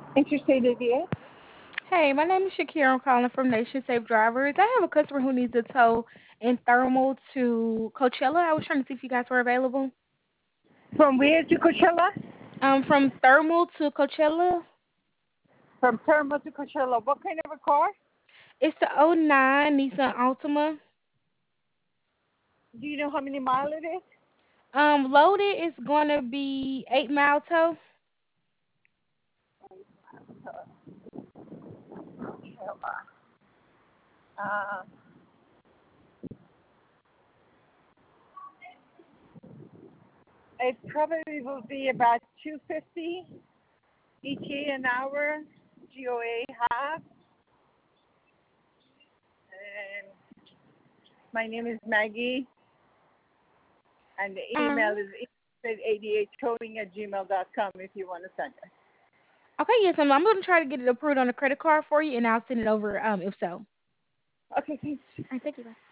Interstate 88. Hey, my name is Shakira. I'm calling from Nation Safe Drivers. I have a customer who needs a tow in Thermal to Coachella. I was trying to see if you guys were available. From where to Coachella? From Thermal to Coachella. From Thermal to Coachella. What kind of a car? It's the '09 Nissan Altima. Do you know how many miles it is? Loaded is going to be 8 mile tow. Coachella. Uh, it probably will be about 250 ETA an hour, GOA half. And my name is Maggie, and the email Uh, is interstate88towing@gmail.com if you want to send it. okay, yes, I'm going to try to get it approved on a credit card for you, and I'll send it over if so. All Okay, thanks. right, thank you. Bye.